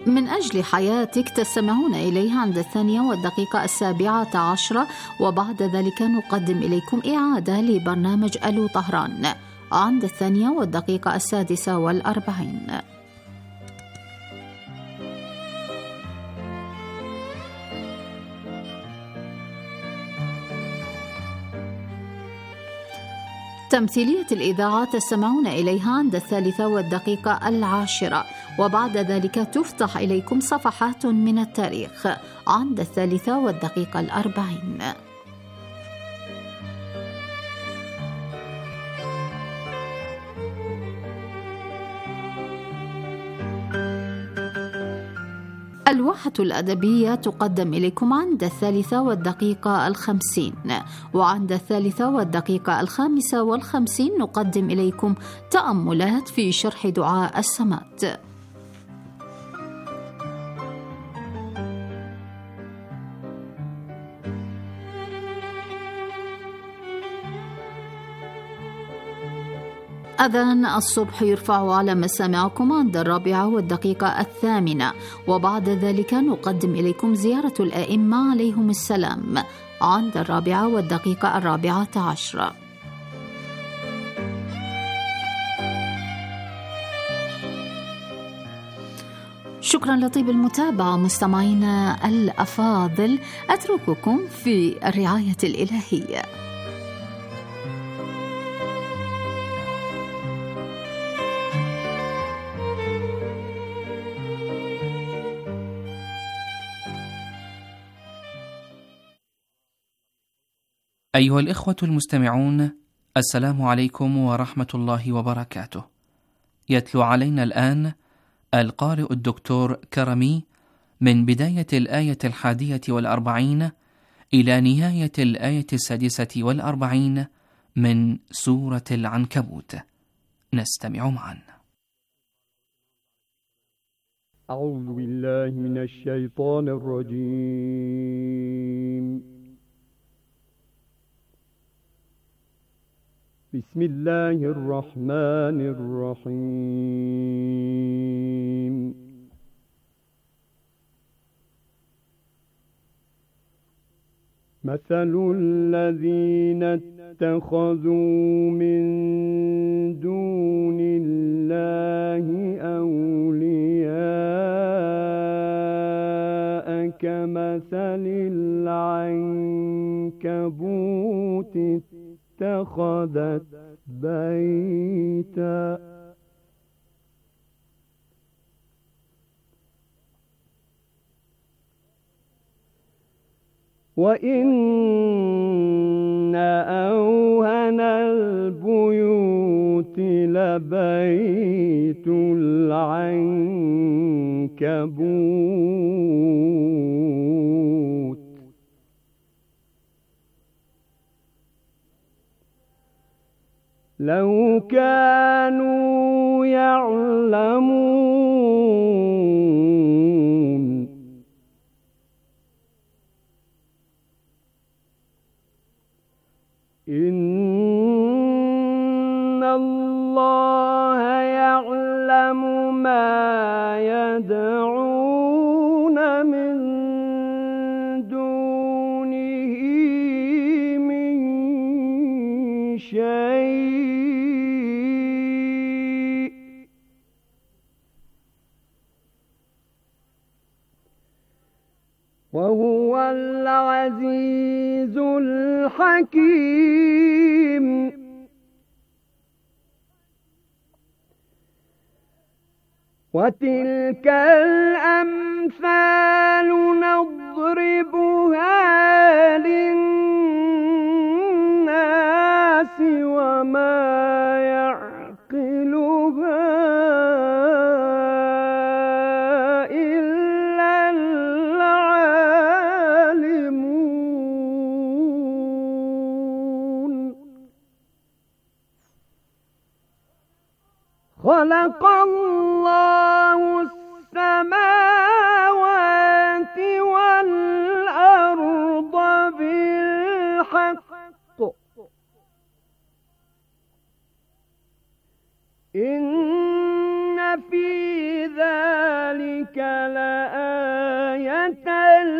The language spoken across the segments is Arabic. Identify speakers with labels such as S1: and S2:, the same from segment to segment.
S1: من أجل حياتك تستمعون إليها عند 2:17، وبعد ذلك نقدم إليكم إعادة لبرنامج ألو طهران عند 2:46. تمثيلية الإذاعة تستمعون إليها عند 3:10، وبعد ذلك تفتح إليكم صفحات من التاريخ عند 3:40. الواحة الأدبية تقدم إليكم عند 3:50، وعند 3:55 نقدم إليكم تأملات في شرح دعاء السمات. أذان الصبح يرفع على مسامعكم عند 4:08، وبعد ذلك نقدم إليكم زيارة الآئمة عليهم السلام عند 4:14. شكرا لطيب المتابعة مستمعينا الأفاضل، أترككم في الرعاية الإلهية.
S2: أيها الإخوة المستمعون، السلام عليكم ورحمة الله وبركاته. يتلو علينا الآن القارئ الدكتور كرمي من بداية الآية 41 إلى نهاية الآية 46 من سورة العنكبوت. نستمع معا.
S3: أعوذ بالله من الشيطان الرجيم. بسم الله الرحمن الرحيم. مثل الذين اتخذوا من دون الله أولياء كمثل العنكبوت اتخذت بيتا وإن أوهن البيوت لبيت العنكبوت لو كانوا يعلمون. إن الله يعلم ما يدعون من دونه من شيء، وهو العزيز الحكيم. وتلك الأمثال نضربها للناس وما يعقلها إلا العالمون. خلق الله السماوات والأرض بالحق، إن في ذلك لآية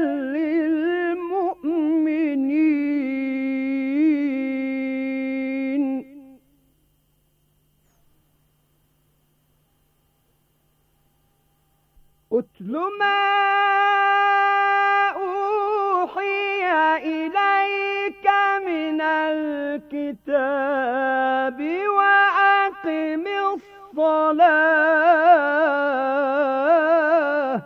S3: للمؤمنين. أتل ما أوحي إليك من الكتاب وأقم الصلاة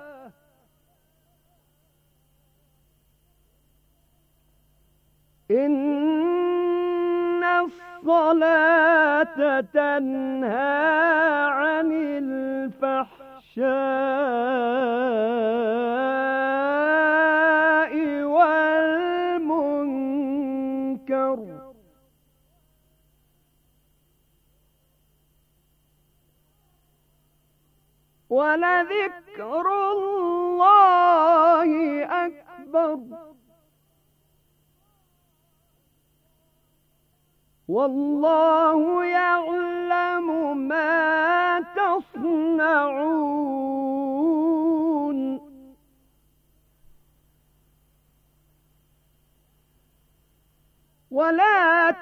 S3: إن الصلاة تنهى عن الفحشاء والمنكر ولذكر الله أكبر والله يعلم ما تصنعون. ولا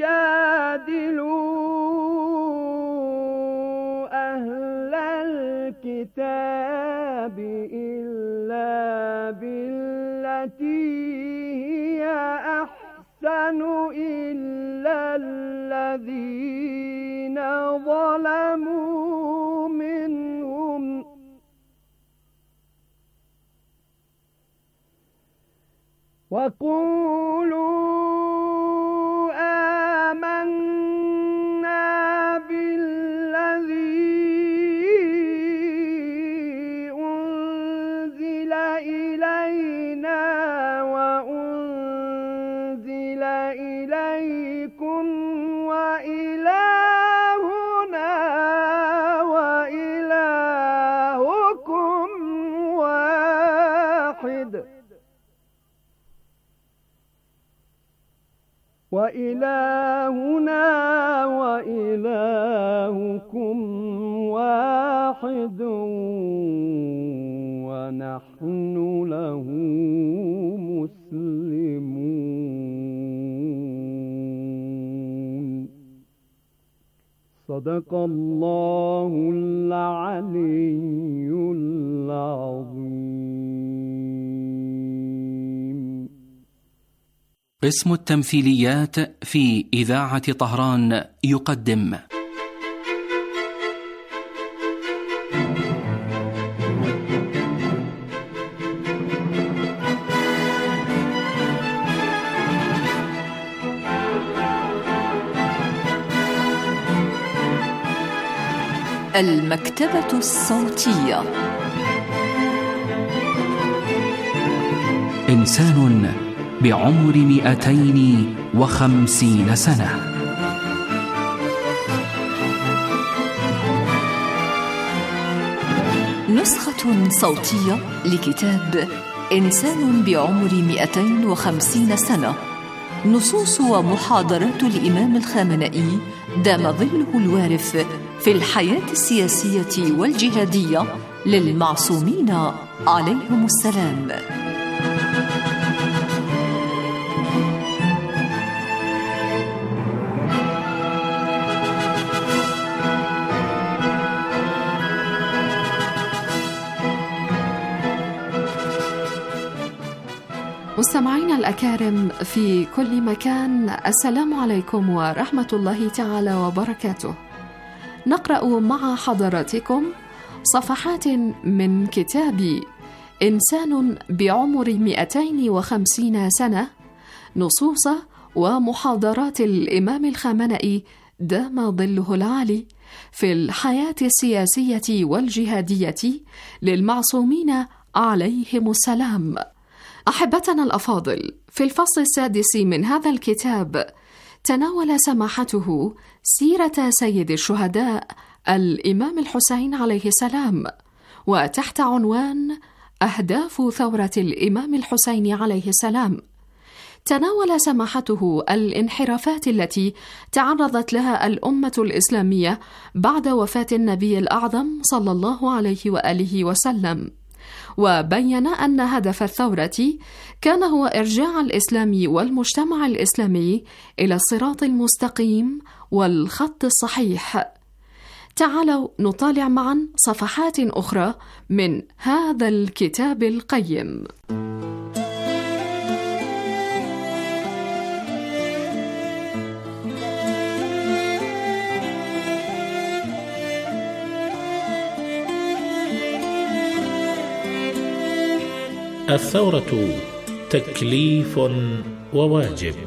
S3: تجادلوا أهل الكتاب إلا بالتي هي أحسن إلا الذين ظلموا منهم وقولوا آمنا بالذي أنزل إلينا وأنزل إليكم وإلهنا وإلهكم واحد ونحن له مسلمون. صدق الله العلي العظيم.
S2: قسم التمثيليات في إذاعة طهران يقدم
S4: المكتبة الصوتية.
S2: إنسان بعمر 250 سنة.
S4: نسخة صوتية لكتاب إنسان بعمر 250 سنة، نصوص ومحاضرات الإمام الخامنئي دام ظله الوارف في الحياة السياسية والجهادية للمعصومين عليهم السلام.
S5: مستمعينا الأكارم في كل مكان، السلام عليكم ورحمة الله تعالى وبركاته. نقرأ مع حضراتكم صفحات من كتاب إنسان بعمر 250 سنة، نصوص ومحاضرات الإمام الخامنئي دام ظله العالي في الحياة السياسية والجهادية للمعصومين عليهم السلام. أحبتنا الأفاضل، في الفصل السادس من هذا الكتاب تناول سماحته سيرة سيد الشهداء الإمام الحسين عليه السلام، وتحت عنوان أهداف ثورة الإمام الحسين عليه السلام تناول سماحته الانحرافات التي تعرضت لها الأمة الإسلامية بعد وفاة النبي الأعظم صلى الله عليه وآله وسلم، وبين أن هدف الثورة كان هو إرجاع الإسلام والمجتمع الإسلامي إلى الصراط المستقيم والخط الصحيح. تعالوا نطالع معا صفحات أخرى من هذا الكتاب القيم.
S6: الثورة تكليف وواجب.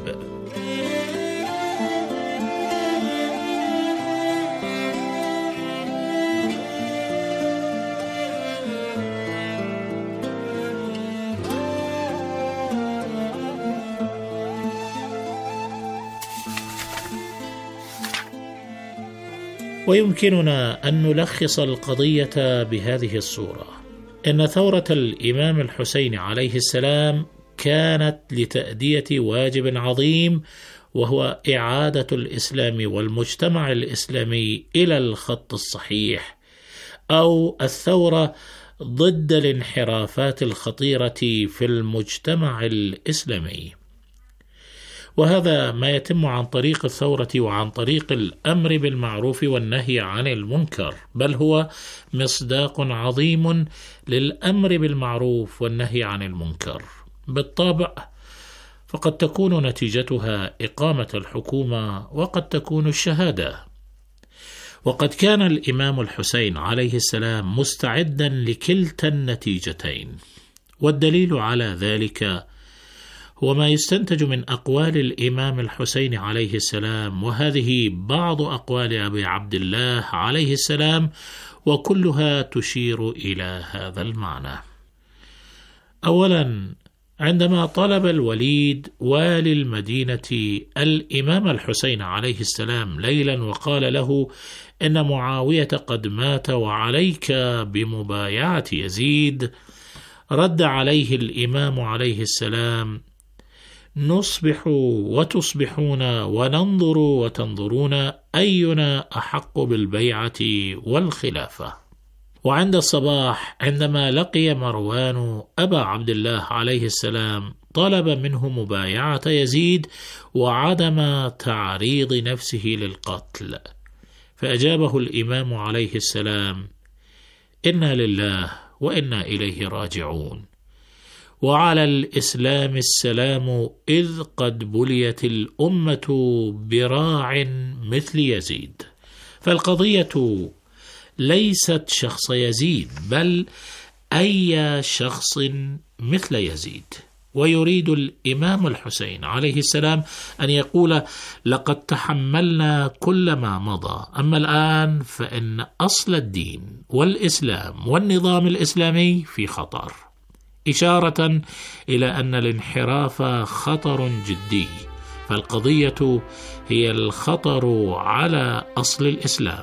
S6: ويمكننا أن نلخص القضية بهذه الصورة: إن ثورة الإمام الحسين عليه السلام كانت لتأدية واجب عظيم، وهو إعادة الإسلام والمجتمع الإسلامي إلى الخط الصحيح، أو الثورة ضد الانحرافات الخطيرة في المجتمع الإسلامي. وهذا ما يتم عن طريق الثورة وعن طريق الأمر بالمعروف والنهي عن المنكر، بل هو مصداق عظيم للأمر بالمعروف والنهي عن المنكر. بالطبع فقد تكون نتيجتها إقامة الحكومة وقد تكون الشهادة. وقد كان الإمام الحسين عليه السلام مستعدا لكلتا النتيجتين، والدليل على ذلك هو ما يستنتج من أقوال الإمام الحسين عليه السلام، وهذه بعض أقوال أبي عبد الله عليه السلام، وكلها تشير إلى هذا المعنى. أولا، عندما طلب الوليد والي المدينة الإمام الحسين عليه السلام ليلا وقال له إن معاوية قد مات وعليك بمبايعة يزيد، رد عليه الإمام عليه السلام: نصبح وتصبحون وننظر وتنظرون أينا أحق بالبيعة والخلافة. وعند الصباح عندما لقي مروان أبا عبد الله عليه السلام طلب منه مبايعة يزيد وعدم تعريض نفسه للقتل، فأجابه الإمام عليه السلام: إنا لله وإنا إليه راجعون، وعلى الإسلام السلام إذ قد بليت الأمة براع مثل يزيد. فالقضية ليست شخص يزيد، بل أي شخص مثل يزيد. ويريد الإمام الحسين عليه السلام أن يقول: لقد تحملنا كل ما مضى، أما الآن فإن أصل الدين والإسلام والنظام الإسلامي في خطر، إشارة إلى أن الانحراف خطر جدي. فالقضية هي الخطر على أصل الإسلام.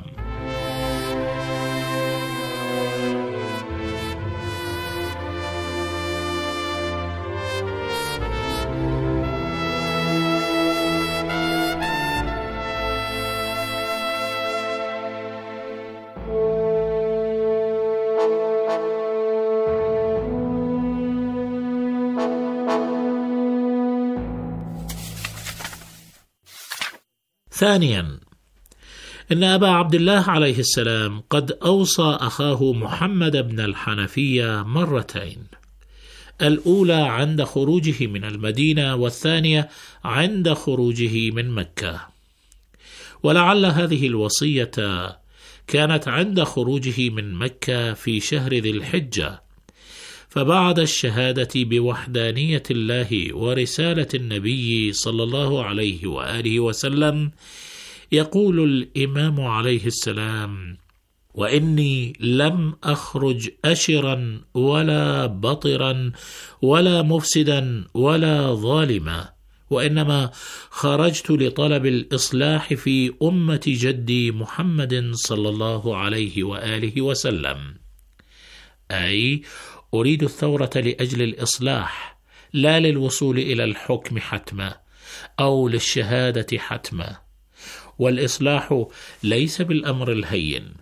S6: ثانيا، إن أبا عبد الله عليه السلام قد أوصى أخاه محمد بن الحنفية مرتين، الأولى عند خروجه من المدينة، والثانية عند خروجه من مكة. ولعل هذه الوصية كانت عند خروجه من مكة في شهر ذي الحجة، فبعد الشهادة بوحدانية الله ورسالة النبي صلى الله عليه وآله وسلم، يقول الإمام عليه السلام: وإني لم أخرج أشرا ولا بطرا ولا مفسدا ولا ظالما، وإنما خرجت لطلب الإصلاح في أمة جدي محمد صلى الله عليه وآله وسلم. أي أريد الثورة لأجل الإصلاح، لا للوصول إلى الحكم حتما أو للشهادة حتما. والإصلاح ليس بالأمر الهين،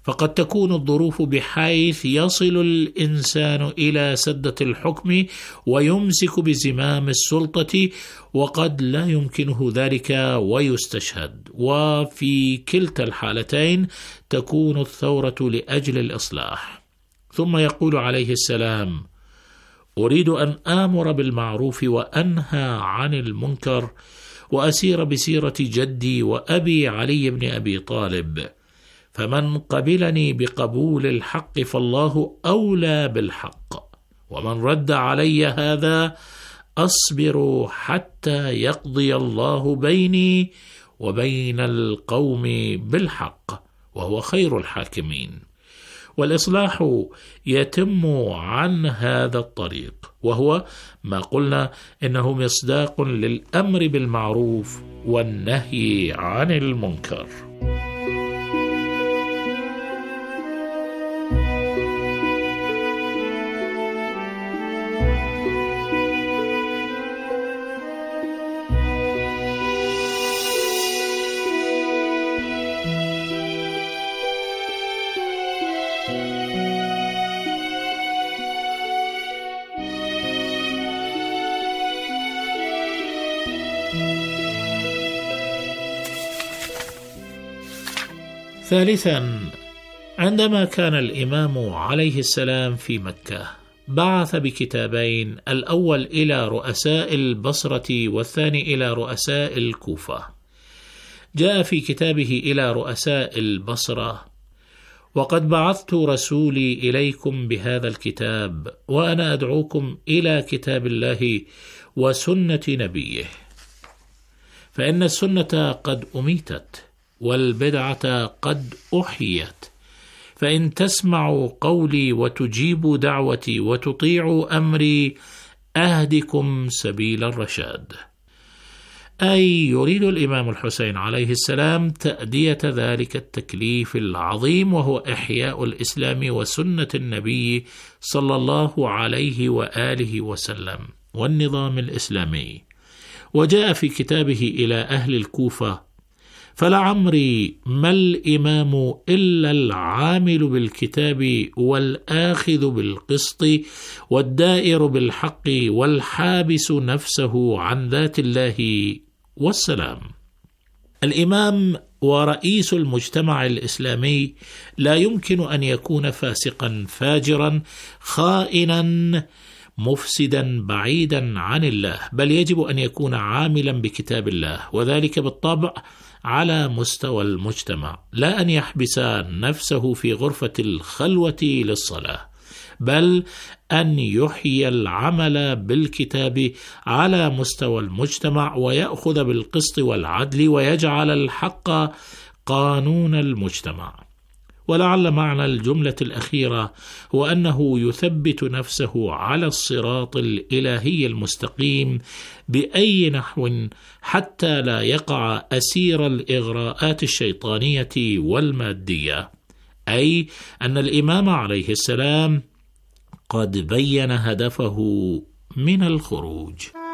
S6: فقد تكون الظروف بحيث يصل الإنسان إلى سدة الحكم ويمسك بزمام السلطة، وقد لا يمكنه ذلك ويستشهد، وفي كلتا الحالتين تكون الثورة لأجل الإصلاح. ثم يقول عليه السلام: أريد أن آمر بالمعروف وأنهى عن المنكر وأسير بسيرة جدي وأبي علي بن أبي طالب، فمن قبلني بقبول الحق فالله أولى بالحق، ومن رد علي هذا أصبر حتى يقضي الله بيني وبين القوم بالحق، وهو خير الحاكمين. والإصلاح يتم عن هذا الطريق، وهو ما قلنا إنه مصداق للأمر بالمعروف والنهي عن المنكر. ثالثا، عندما كان الإمام عليه السلام في مكة بعث بكتابين، الأول إلى رؤساء البصرة والثاني إلى رؤساء الكوفة. جاء في كتابه إلى رؤساء البصرة: وقد بعثت رسولي إليكم بهذا الكتاب، وأنا أدعوكم إلى كتاب الله وسنة نبيه، فإن السنة قد أميتت والبدعة قد أحيت، فإن تسمعوا قولي وتجيبوا دعوتي وتطيعوا أمري أهدكم سبيل الرشاد. أي يريد الإمام الحسين عليه السلام تأدية ذلك التكليف العظيم، وهو إحياء الإسلام وسنة النبي صلى الله عليه وآله وسلم والنظام الإسلامي. وجاء في كتابه إلى أهل الكوفة: فلعمري ما الإمام إلا العامل بالكتاب والآخذ بالقسط والدائر بالحق والحابس نفسه عن ذات الله والسلام. الإمام ورئيس المجتمع الإسلامي لا يمكن أن يكون فاسقا فاجرا خائنا مفسدا بعيدا عن الله، بل يجب أن يكون عاملا بكتاب الله، وذلك بالطبع على مستوى المجتمع، لا أن يحبس نفسه في غرفة الخلوة للصلاة، بل أن يحيي العمل بالكتاب على مستوى المجتمع، ويأخذ بالقسط والعدل، ويجعل الحق قانون المجتمع. ولعل معنى الجملة الأخيرة هو أنه يثبت نفسه على الصراط الإلهي المستقيم بأي نحو، حتى لا يقع أسير الإغراءات الشيطانية والمادية، أي أن الإمام عليه السلام قد بين هدفه من الخروج.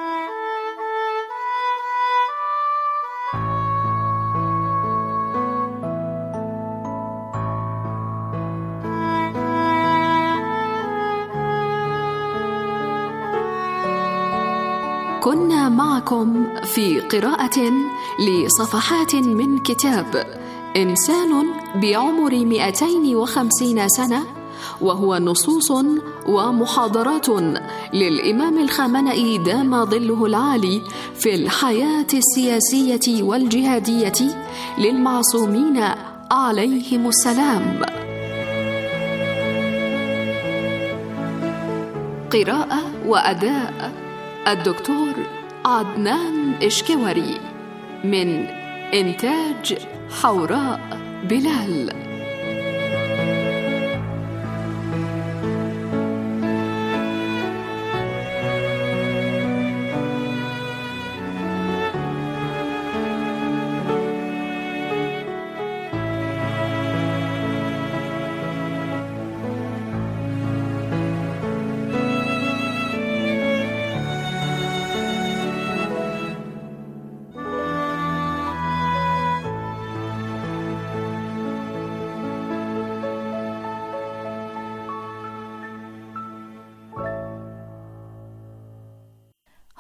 S5: كنا معكم في قراءة لصفحات من كتاب إنسان بعمر 250 سنة، وهو نصوص ومحاضرات للإمام الخامنئي دام ظله العالي في الحياة السياسية والجهادية للمعصومين عليهم السلام. قراءة وأداء الدكتور عدنان إشكواري، من إنتاج حوراء بلال.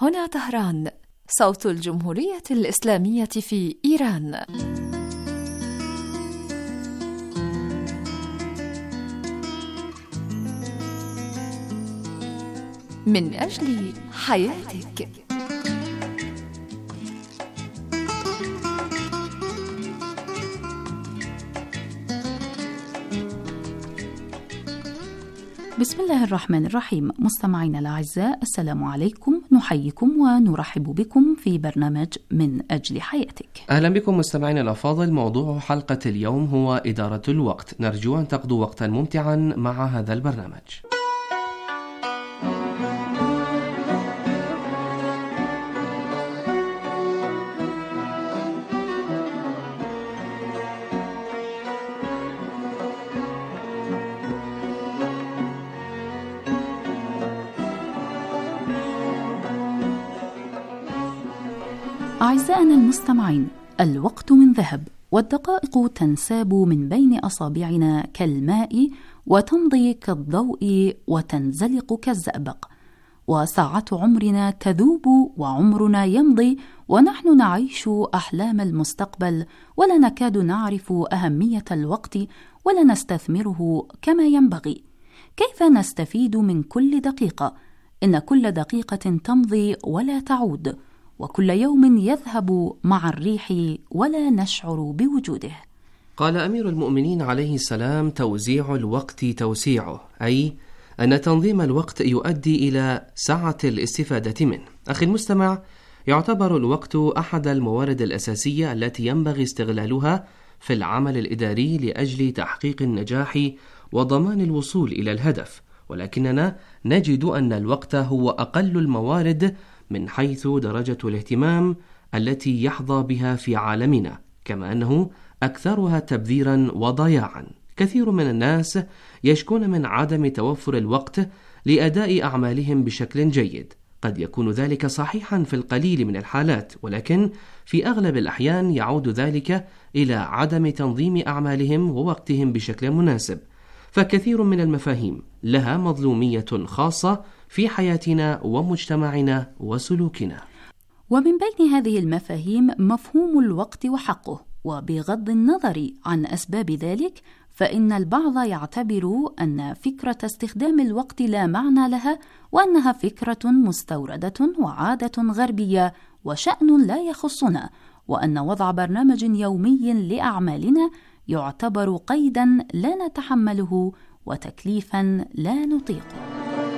S4: هنا طهران، صوت الجمهورية الإسلامية في إيران. من أجل حياتك.
S1: بسم الله الرحمن الرحيم. مستمعينا الأعزاء، السلام عليكم، نحييكم ونرحب بكم في برنامج من أجل حياتك.
S7: أهلا بكم مستمعينا الأفاضل. موضوع حلقة اليوم هو إدارة الوقت. نرجو أن تقضوا وقتا ممتعا مع هذا البرنامج.
S1: أعزائنا المستمعين، الوقت من ذهب، والدقائق تنساب من بين أصابعنا كالماء، وتمضي كالضوء وتنزلق كالزئبق، وساعات عمرنا تذوب وعمرنا يمضي، ونحن نعيش أحلام المستقبل، ولا نكاد نعرف أهمية الوقت ولا نستثمره كما ينبغي. كيف نستفيد من كل دقيقة؟ إن كل دقيقة تمضي ولا تعود، وكل يوم يذهب مع الريح ولا نشعر بوجوده.
S7: قال أمير المؤمنين عليه السلام: توزيع الوقت توسيعه، أي أن تنظيم الوقت يؤدي إلى سعة الاستفادة منه. أخي المستمع، يعتبر الوقت أحد الموارد الأساسية التي ينبغي استغلالها في العمل الإداري لأجل تحقيق النجاح وضمان الوصول إلى الهدف، ولكننا نجد أن الوقت هو أقل الموارد من حيث درجة الاهتمام التي يحظى بها في عالمنا، كما أنه أكثرها تبذيرا وضياعا. كثير من الناس يشكون من عدم توفر الوقت لأداء أعمالهم بشكل جيد. قد يكون ذلك صحيحا في القليل من الحالات، ولكن في أغلب الأحيان يعود ذلك إلى عدم تنظيم أعمالهم ووقتهم بشكل مناسب. فكثير من المفاهيم لها مظلومية خاصة في حياتنا ومجتمعنا وسلوكنا.
S1: ومن بين هذه المفاهيم مفهوم الوقت وحقه، وبغض النظر عن أسباب ذلك، فإن البعض يعتبر أن فكرة استخدام الوقت لا معنى لها، وأنها فكرة مستوردة وعادة غربية وشأن لا يخصنا، وأن وضع برنامج يومي لأعمالنا يعتبر قيدا لا نتحمله وتكليفا لا نطيقه.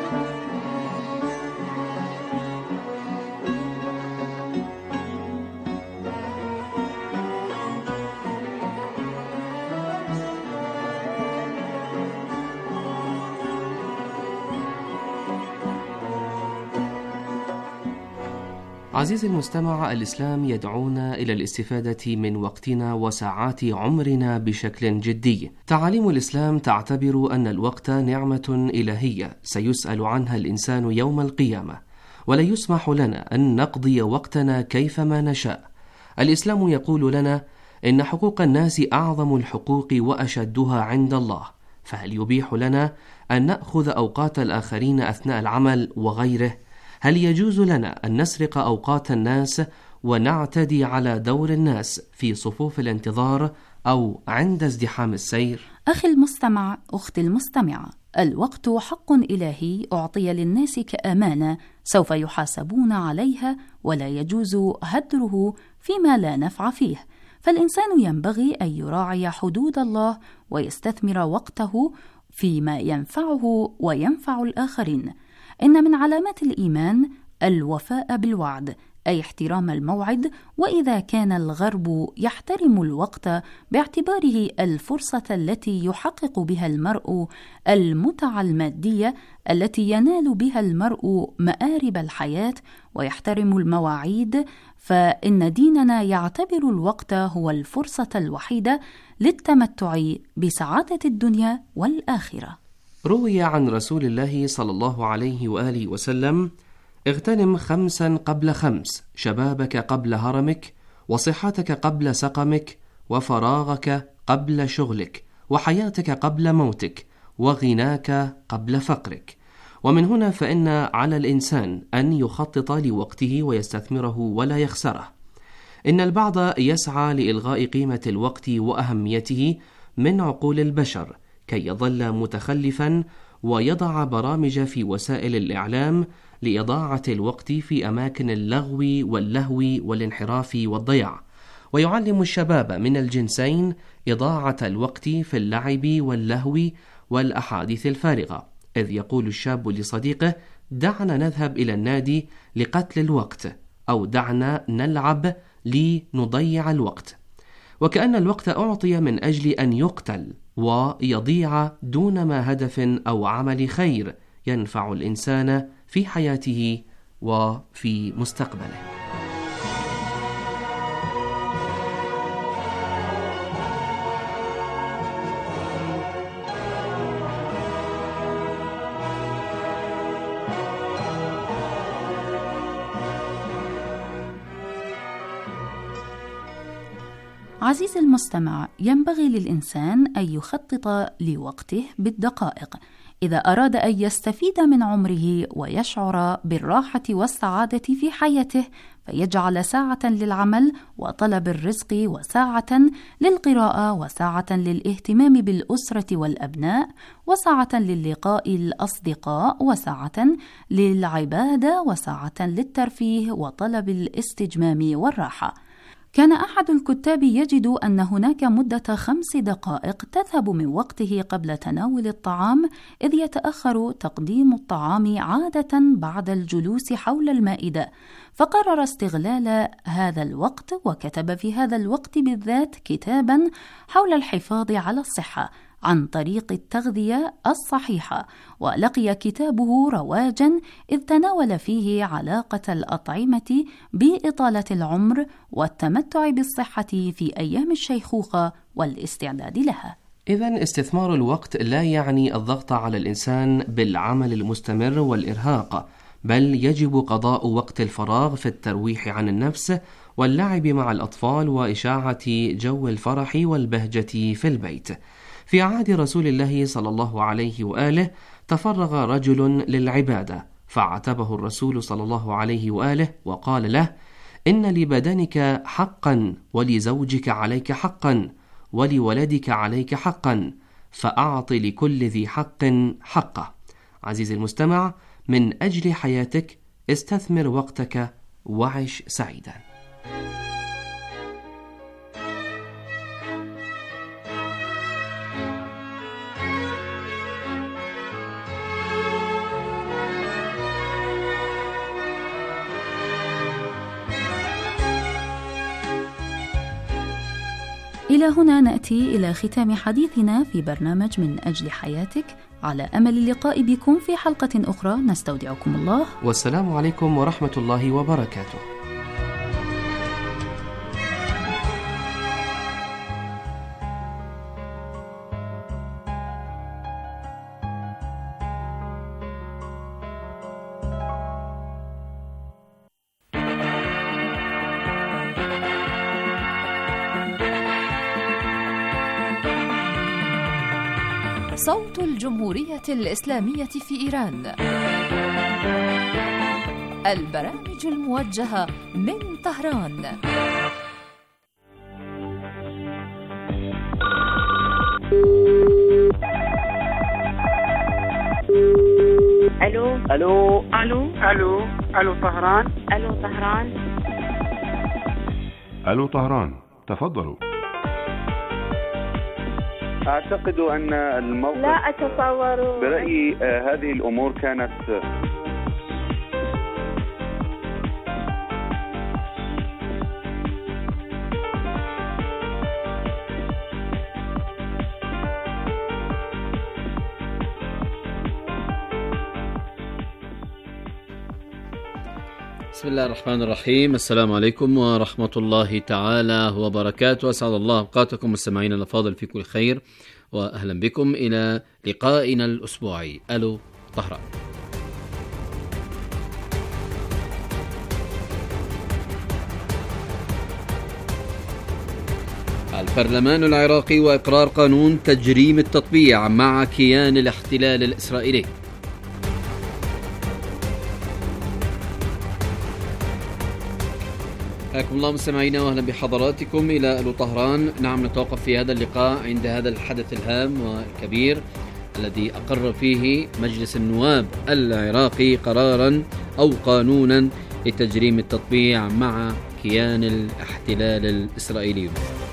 S7: عزيزي المستمع، الإسلام يدعونا إلى الاستفادة من وقتنا وساعات عمرنا بشكل جدي. تعاليم الإسلام تعتبر أن الوقت نعمة إلهية سيسأل عنها الإنسان يوم القيامة، ولا يسمح لنا أن نقضي وقتنا كيفما نشاء. الإسلام يقول لنا إن حقوق الناس أعظم الحقوق وأشدها عند الله، فهل يبيح لنا أن نأخذ أوقات الآخرين أثناء العمل وغيره؟ هل يجوز لنا أن نسرق أوقات الناس ونعتدي على دور الناس في صفوف الانتظار أو عند ازدحام السير؟
S1: أخي المستمع، أختي المستمعة، الوقت حق إلهي أعطي للناس كأمانة سوف يحاسبون عليها، ولا يجوز هدره فيما لا نفع فيه. فالإنسان ينبغي أن يراعي حدود الله ويستثمر وقته فيما ينفعه وينفع الآخرين. إن من علامات الإيمان الوفاء بالوعد، أي احترام الموعد. وإذا كان الغرب يحترم الوقت باعتباره الفرصة التي يحقق بها المرء المتعة المادية التي ينال بها المرء مآرب الحياة، ويحترم المواعيد، فإن ديننا يعتبر الوقت هو الفرصة الوحيدة للتمتع بسعادة الدنيا والآخرة.
S7: روي عن رسول الله صلى الله عليه وآله وسلم: اغتنم 5 قبل 5، شبابك قبل هرمك، وصحتك قبل سقمك، وفراغك قبل شغلك، وحياتك قبل موتك، وغناك قبل فقرك. ومن هنا فإن على الإنسان أن يخطط لوقته ويستثمره ولا يخسره. إن البعض يسعى لإلغاء قيمة الوقت وأهميته من عقول البشر كي يظل متخلفا ويضع برامج في وسائل الإعلام لإضاعة الوقت في أماكن اللغو واللهو والانحراف والضياع، ويعلم الشباب من الجنسين إضاعة الوقت في اللعب واللهو والأحاديث الفارغة، إذ يقول الشاب لصديقه: دعنا نذهب إلى النادي لقتل الوقت، أو دعنا نلعب لنضيع الوقت، وكأن الوقت أعطي من أجل أن يقتل ويضيع دون ما هدف أو عمل خير ينفع الإنسان في حياته وفي مستقبله.
S1: عزيزي المستمع، ينبغي للإنسان أن يخطط لوقته بالدقائق إذا أراد أن يستفيد من عمره ويشعر بالراحة والسعادة في حياته، فيجعل ساعة للعمل وطلب الرزق، وساعة للقراءة، وساعة للاهتمام بالأسرة والأبناء، وساعة للقاء الأصدقاء، وساعة للعبادة، وساعة للترفيه وطلب الاستجمام والراحة. كان أحد الكتاب يجد أن هناك مدة 5 دقائق تذهب من وقته قبل تناول الطعام، إذ يتأخر تقديم الطعام عادة بعد الجلوس حول المائدة، فقرر استغلال هذا الوقت، وكتب في هذا الوقت بالذات كتابا حول الحفاظ على الصحة عن طريق التغذية الصحيحة، ولقي كتابه رواجا إذ تناول فيه علاقة الأطعمة بإطالة العمر والتمتع بالصحة في أيام الشيخوخة والاستعداد لها.
S7: إذن استثمار الوقت لا يعني الضغط على الإنسان بالعمل المستمر والإرهاق، بل يجب قضاء وقت الفراغ في الترويح عن النفس واللعب مع الأطفال وإشاعة جو الفرح والبهجة في البيت. في عهد رسول الله صلى الله عليه وآله تفرغ رجل للعبادة، فعاتبه الرسول صلى الله عليه وآله وقال له: إن لبدنك حقا، ولزوجك عليك حقا، ولولدك عليك حقا، فأعط لكل ذي حق حقه. عزيزي المستمع، من أجل حياتك استثمر وقتك وعش سعيدا.
S1: إلى هنا نأتي إلى ختام حديثنا في برنامج من أجل حياتك، على أمل اللقاء بكم في حلقة أخرى. نستودعكم الله،
S7: والسلام عليكم ورحمة الله وبركاته.
S4: صوت الجمهورية الإسلامية في إيران، البرامج الموجهة من طهران.
S8: الو
S3: الو
S8: الو
S3: الو الو طهران.
S8: الو طهران.
S9: الو طهران، تفضلوا.
S10: أعتقد أن الموقف
S8: لا أتصور.
S10: برأيي هذه الأمور كانت
S11: بسم الله الرحمن الرحيم. السلام عليكم ورحمة الله تعالى وبركاته. أسعد الله أوقاتكم مستمعينا الأفاضل في كل خير، وأهلا بكم إلى لقائنا الأسبوعي ألو طهران. البرلمان العراقي وإقرار قانون تجريم التطبيع مع كيان الاحتلال الإسرائيلي. حياكم الله مستمعينا واهلا بحضراتكم الى ألو طهران. نعم، نتوقف في هذا اللقاء عند هذا الحدث الهام والكبير الذي أقر فيه مجلس النواب العراقي قرارا أو قانونا لتجريم التطبيع مع كيان الاحتلال الإسرائيلي.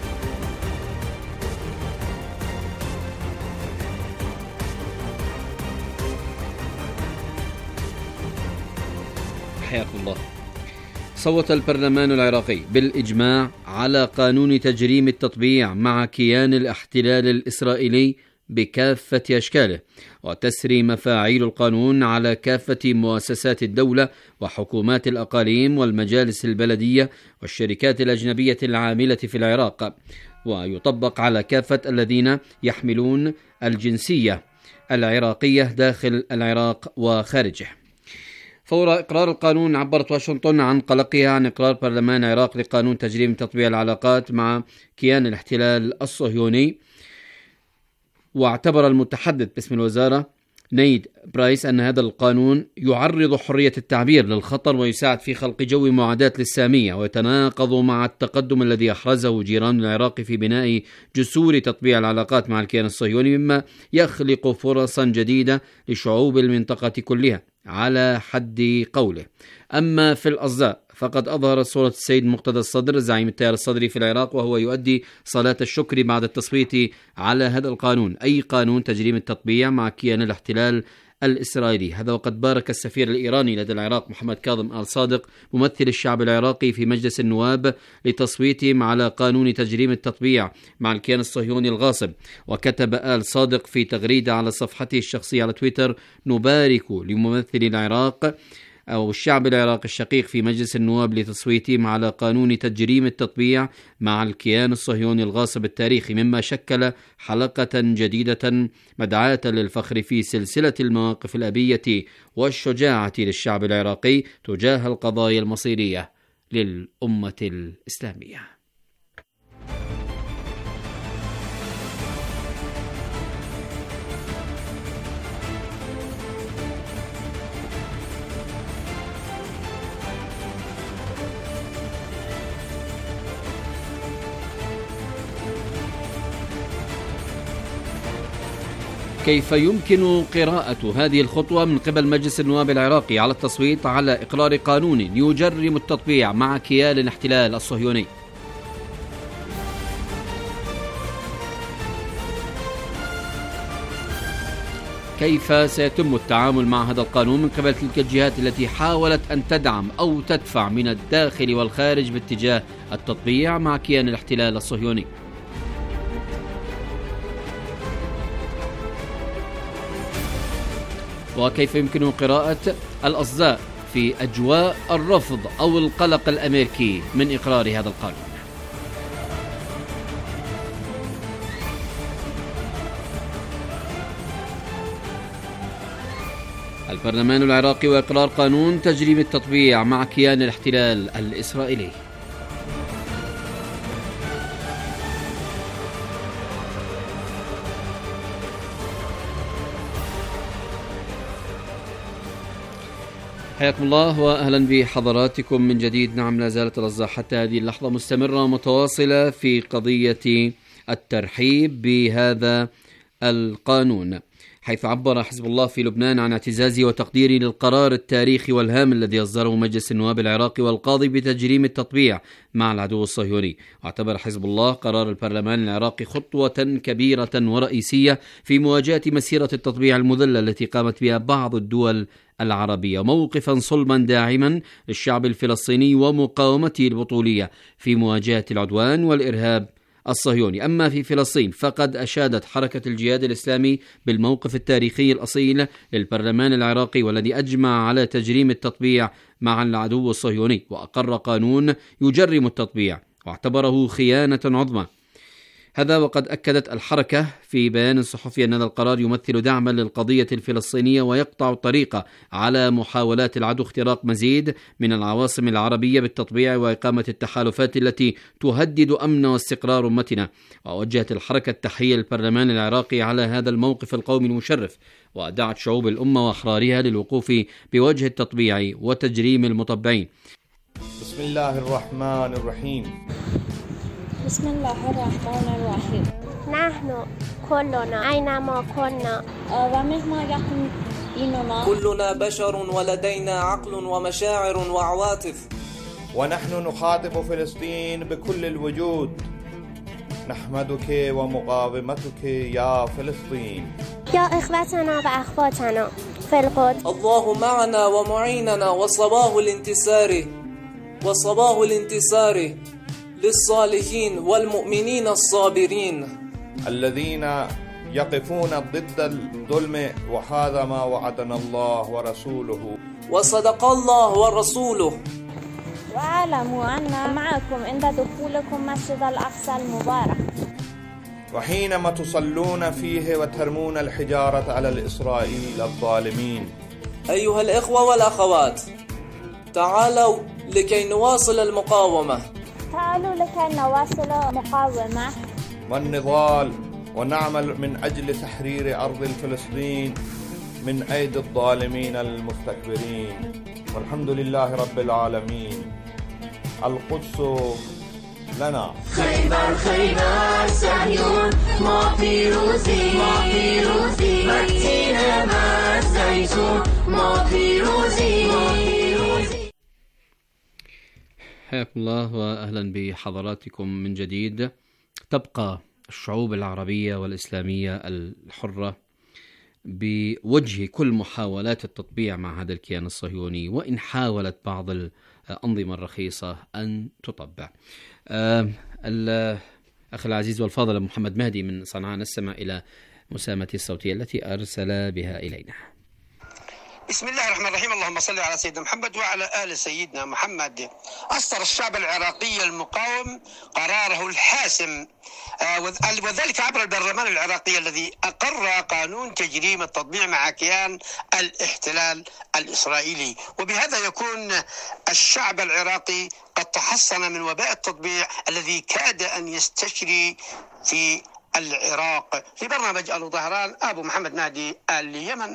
S11: حياكم الله. صوت البرلمان العراقي بالإجماع على قانون تجريم التطبيع مع كيان الاحتلال الإسرائيلي بكافة أشكاله، وتسري مفاعيل القانون على كافة مؤسسات الدولة وحكومات الأقاليم والمجالس البلدية والشركات الأجنبية العاملة في العراق، ويطبق على كافة الذين يحملون الجنسية العراقية داخل العراق وخارجه. فور إقرار القانون عبرت واشنطن عن قلقها عن إقرار برلمان العراق لقانون تجريم تطبيع العلاقات مع كيان الاحتلال الصهيوني. واعتبر المتحدث باسم الوزارة نيد برايس أن هذا القانون يعرض حرية التعبير للخطر ويساعد في خلق جو معاداة للسامية، ويتناقض مع التقدم الذي أحرزه جيران العراق في بناء جسور تطبيع العلاقات مع الكيان الصهيوني، مما يخلق فرصا جديدة لشعوب المنطقة كلها على حد قوله. أما في الأصداء فقد أظهر صورة السيد مقتدى الصدر زعيم التيار الصدري في العراق وهو يؤدي صلاة الشكر بعد التصويت على هذا القانون، أي قانون تجريم التطبيع مع كيان الاحتلال الإسرائيلي. هذا وقد بارك السفير الإيراني لدى العراق محمد كاظم آل صادق ممثل الشعب العراقي في مجلس النواب لتصويتهم على قانون تجريم التطبيع مع الكيان الصهيوني الغاصب. وكتب آل صادق في تغريدة على صفحته الشخصية على تويتر: نبارك لممثل العراق أو الشعب العراقي الشقيق في مجلس النواب لتصويتهم على قانون تجريم التطبيع مع الكيان الصهيوني الغاصب التاريخي، مما شكل حلقة جديدة مدعاة للفخر في سلسلة المواقف الأبية والشجاعة للشعب العراقي تجاه القضايا المصيرية للأمة الإسلامية. كيف يمكن قراءة هذه الخطوة من قبل مجلس النواب العراقي على التصويت على إقرار قانون يجرم التطبيع مع كيان الاحتلال الصهيوني؟ كيف سيتم التعامل مع هذا القانون من قبل تلك الجهات التي حاولت أن تدعم أو تدفع من الداخل والخارج باتجاه التطبيع مع كيان الاحتلال الصهيوني؟ وكيف يمكن قراءة الأصداء في أجواء الرفض أو القلق الأمريكي من إقرار هذا القانون؟ البرلمان العراقي وإقرار قانون تجريم التطبيع مع كيان الاحتلال الإسرائيلي. حياكم الله وأهلا بحضراتكم من جديد. نعم، لا زالت الأوضاع حتى هذه اللحظة مستمرة ومتواصلة في قضية الترحيب بهذا القانون، حيث عبر حزب الله في لبنان عن اعتزازه وتقديره للقرار التاريخي والهام الذي أصدره مجلس النواب العراقي والقاضي بتجريم التطبيع مع العدو الصهيوني. واعتبر حزب الله قرار البرلمان العراقي خطوة كبيرة ورئيسية في مواجهة مسيرة التطبيع المذلة التي قامت بها بعض الدول العربية، موقفا صلبا داعما للشعب الفلسطيني ومقاومته البطولية في مواجهة العدوان والإرهاب الصهيوني. أما في فلسطين فقد أشادت حركة الجهاد الإسلامي بالموقف التاريخي الأصيل للبرلمان العراقي والذي أجمع على تجريم التطبيع مع العدو الصهيوني، وأقر قانون يجرم التطبيع واعتبره خيانة عظمى. هذا وقد أكدت الحركة في بيان صحفي أن هذا القرار يمثل دعما للقضية الفلسطينية ويقطع الطريق على محاولات العدو اختراق مزيد من العواصم العربية بالتطبيع وإقامة التحالفات التي تهدد أمن واستقرار أمتنا. ووجهت الحركة التحية للبرلمان العراقي على هذا الموقف القومي المشرف، ودعت شعوب الأمة وأحرارها للوقوف بوجه التطبيع وتجريم المطبعين. بسم
S12: بسم الله الرحمن الرحيم.
S13: بسم الله الرحمن الرحيم.
S14: نحن كلنا أينما كنا
S13: ومهما يكن ديننا
S15: كلنا بشر ولدينا عقل ومشاعر وعواطف،
S12: ونحن نخاطب فلسطين بكل الوجود. نحمدك ومقاومتك يا فلسطين.
S14: يا إخوتنا وأخواتنا في القدس،
S15: الله معنا ومعيننا، وصباح الانتصار للصالحين والمؤمنين الصابرين
S12: الذين يقفون ضد الظلم، وهذا ما وعدنا الله ورسوله.
S15: وصدق الله ورسوله.
S13: واعلموا أن معكم عند دخولكم مسجد الأقصى المبارك،
S12: وحينما تصلون فيه وترمون الحجارة على الإسرائيل الظالمين.
S15: أيها الإخوة والأخوات، تعالوا لكي نواصل المقاومة.
S13: تعالوا لكي نواصل المقاومة
S12: والنضال، ونعمل من أجل تحرير أرض فلسطين من أيدي الظالمين المستكبرين. والحمد لله رب العالمين. القدس لنا.
S16: خيبر خيبر صهيون ما پیروزی مدينة ما الزيتون ما پیروزی.
S11: حياكم الله وأهلا بحضراتكم من جديد. تبقى الشعوب العربية والإسلامية الحرة بوجه كل محاولات التطبيع مع هذا الكيان الصهيوني، وإن حاولت بعض الأنظمة الرخيصة أن تطبع. الأخ العزيز والفاضل محمد مهدي من صنعاء، نستمع إلى مساهمته الصوتية التي أرسل بها إلينا.
S17: بسم الله الرحمن الرحيم. اللهم صل على سيدنا محمد وعلى آل سيدنا محمد. أصدر الشعب العراقي المقاوم قراره الحاسم، وذلك عبر البرلمان العراقي الذي أقر قانون تجريم التطبيع مع كيان الاحتلال الإسرائيلي، وبهذا يكون الشعب العراقي قد تحصن من وباء التطبيع الذي كاد أن يستشري في العراق. في برنامج ألو طهران، أبو محمد مهدي، اليمن.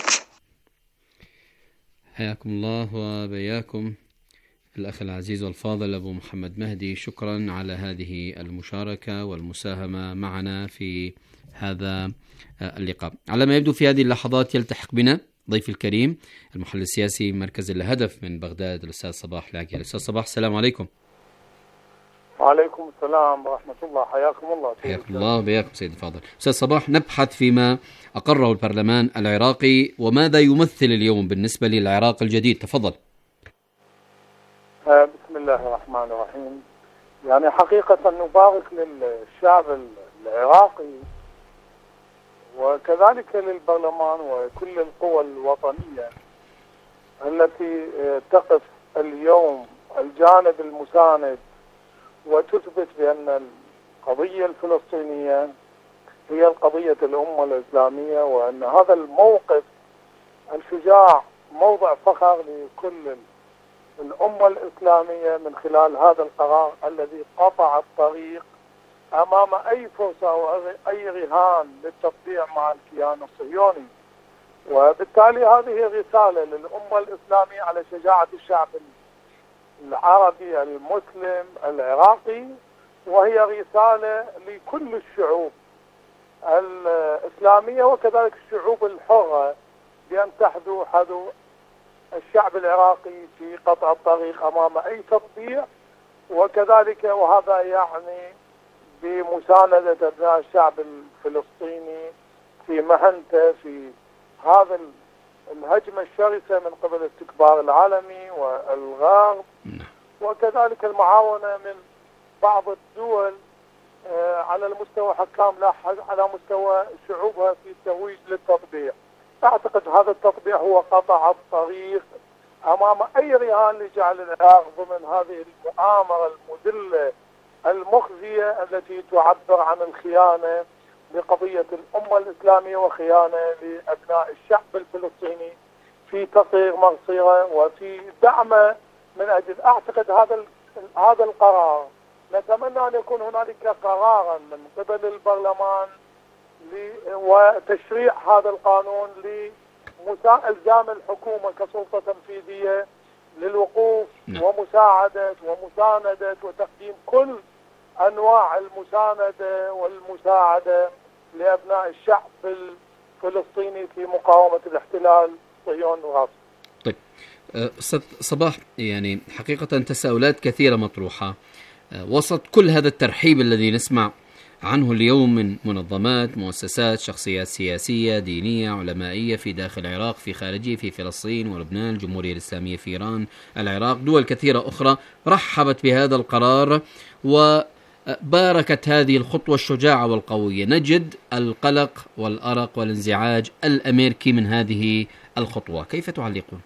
S11: حياكم الله وبياكم الأخ العزيز والفاضل أبو محمد مهدي، شكرا على هذه المشاركة والمساهمة معنا في هذا اللقاء. على ما يبدو في هذه اللحظات يلتحق بنا ضيف الكريم المحلل السياسي مركز الهدف من بغداد الأستاذ صباح العقيل. الأستاذ صباح، السلام عليكم.
S18: وعليكم السلام ورحمة الله. حياكم الله.
S11: حياكم الله وبياكم سيد الفاضل. أستاذ صباح، نبحث فيما أقره البرلمان العراقي وماذا يمثل اليوم بالنسبة للعراق الجديد. تفضل.
S18: بسم الله الرحمن الرحيم. يعني حقيقة نبارك للشعب العراقي وكذلك للبرلمان وكل القوى الوطنية التي تقف اليوم الجانب المساند وتثبت بأن القضية الفلسطينية هي القضية الأمة الإسلامية، وأن هذا الموقف الشجاع موضع فخر لكل الأمة الإسلامية من خلال هذا القرار الذي قطع الطريق أمام أي فرصة أو أي رهان للتطبيع مع الكيان الصهيوني. وبالتالي هذه رسالة للأمة الإسلامية على شجاعة الشعب العربي المسلم العراقي، وهي رسالة لكل الشعوب الإسلامية وكذلك الشعوب الحرة بأن تحذو حذو الشعب العراقي في قطع الطريق أمام أي تطبيع، وكذلك وهذا يعني بمساندة أبناء الشعب الفلسطيني في مهنته في هذا الهجمة الشرسة من قبل الاستكبار العالمي والغرب، وكذلك المعاونة من بعض الدول على المستوى حكام لا على مستوى شعوبها في الترويج للتطبيع. أعتقد هذا التطبيع هو قطع الطريق أمام أي رهان لجعل العراق ضمن هذه المؤامرة المذلة المخزية التي تعبر عن الخيانة لقضية الأمة الإسلامية وخيانة لأبناء الشعب الفلسطيني في تطهير مصيره وفي دعمه من أجل. أعتقد هذا القرار نتمنى أن يكون هنالك قرارا من قبل البرلمان وتشريع هذا القانون لإلزام الحكومة كسلطة تنفيذية للوقوف ومساعدة ومساندة وتقديم كل أنواع المساندة والمساعدة لأبناء الشعب الفلسطيني في مقاومة الاحتلال الصهيوني الغاصب.
S11: طيب أستاذ صباح، يعني حقيقة تساؤلات كثيرة مطروحة وسط كل هذا الترحيب الذي نسمع عنه اليوم من منظمات، مؤسسات، شخصيات سياسية، دينية، علمائية في داخل العراق، في خارجه، في فلسطين ولبنان، الجمهورية الإسلامية في إيران، العراق، دول كثيرة أخرى رحبت بهذا القرار وباركت هذه الخطوة الشجاعة والقوية. نجد القلق والأرق والانزعاج الأمريكي من هذه الخطوة، كيف تعلقون؟